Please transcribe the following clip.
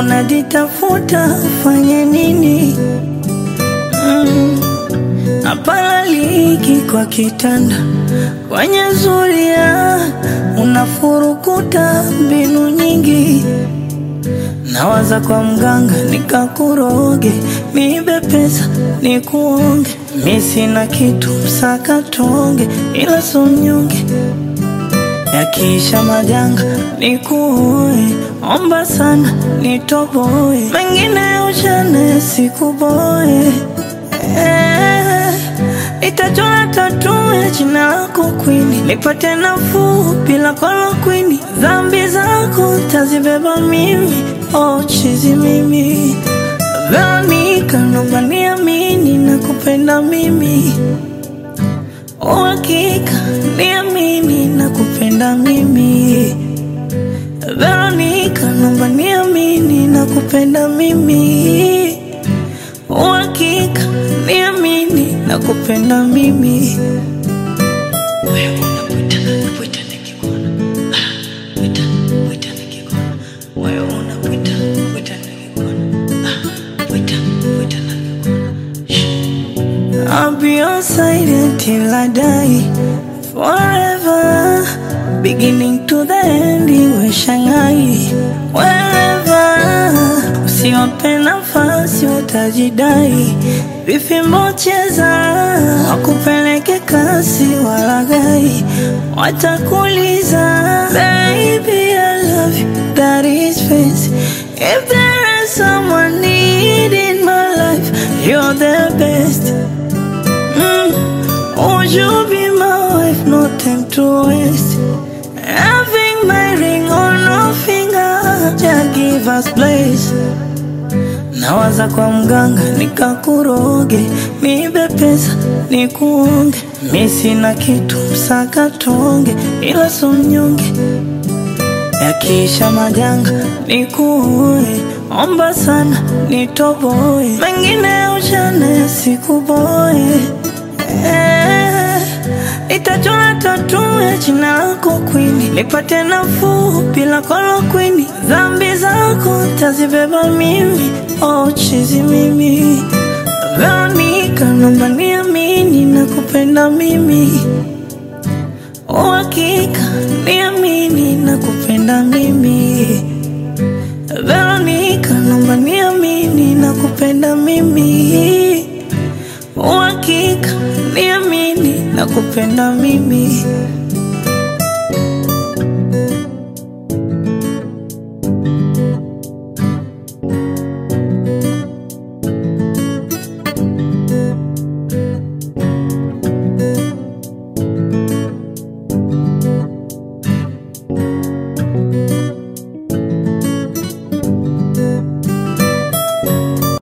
unajitafuta ufanye nini? Napalaliki kwa kitanda, kwenye zulia unafurukuta mbinu nyingi. Nawaza kwa mganga nikakuroge, niibe pesa nikuonge. Mi sina kitu msaka tonge, ila so mnyonge. Yakiisha majanga nikuoe, omba sana nitoboe. Mengine uchane sikuboe. Nitachora tattoo ya jina lako Queen, nipate nafuu bila kolokwini. Dhambi zako tazibeba mimi, oh chizi mimi. Veronica naomba niamini nakupenda mimi. Oh hakika niamini nakupenda mimi. Veronica naomba niamini nakupenda mimi. Oh hakika niamini nakupenda mimi. I'll be your side until I die, forever, beginning to the end. Iwe Shanghai, wherever. Usiwape nafasi watajidai, vifimbo cheza wakupeleke kasi walagai. Watakuliza baby I love you, that is face. If there is someone needing my life, you're the best. Would you be my wife? No time to waste. Having my ring on no finger, just give us place. Nawaza kwa mganga nikakuroge, niibe pesa nikuonge. Mi sina kitu msaka tonge, ila so mnyonge. Yakiisha majanga nikuoe, omba sana nitoboe. Mengine uchane sikuboe. Nitachora tattoo ya jina lako Queen, nipate nafuu bila kolokwini. Dhambi zako tazibeba mimi, oh chizi mimi. Veronica naomba niamini nakupenda mimi. Oh hakika niamini nakupenda mimi. Veronica naomba niamini nakupenda mimi. Oh hakika niamini nakupenda mimi.